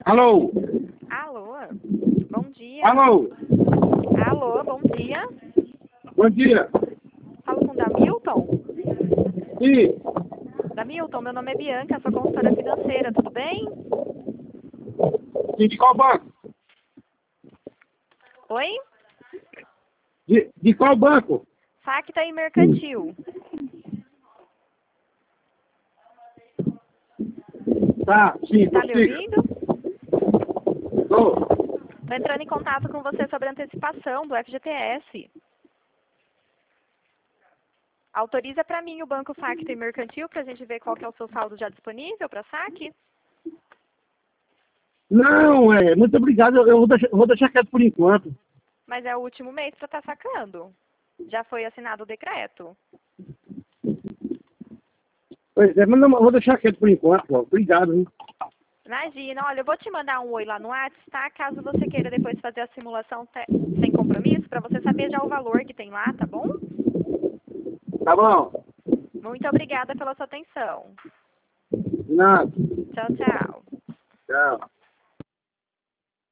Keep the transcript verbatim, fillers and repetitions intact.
Alô? Alô? Bom dia. Alô? Alô, bom dia. Bom dia. Falo com o Damilton? Sim. Damilton, meu nome é Bianca, sou consultora financeira, tudo bem? Sim, de qual banco? Oi? De, de qual banco? Facta e Mercantil. Tá, sim, Tá me prossiga. ouvindo? Tô. Tô entrando em contato com você sobre a antecipação do F G T S. Autoriza para mim o Banco Facta e Mercantil para a gente ver qual que é o seu saldo já disponível para saque? Não, é, muito obrigado. Eu, eu vou, deixar, eu vou deixar quieto por enquanto. Mas é o último mês para estar sacando. Já foi assinado o decreto. Pois é, mas não, eu vou deixar quieto por enquanto, pô. Obrigado, hein? Imagina, olha, eu vou te mandar um oi lá no WhatsApp, tá? Caso você queira depois fazer a simulação te- sem compromisso, para você saber já o valor que tem lá, tá bom? Tá bom? Muito obrigada pela sua atenção. De nada. Tchau, tchau. Tchau.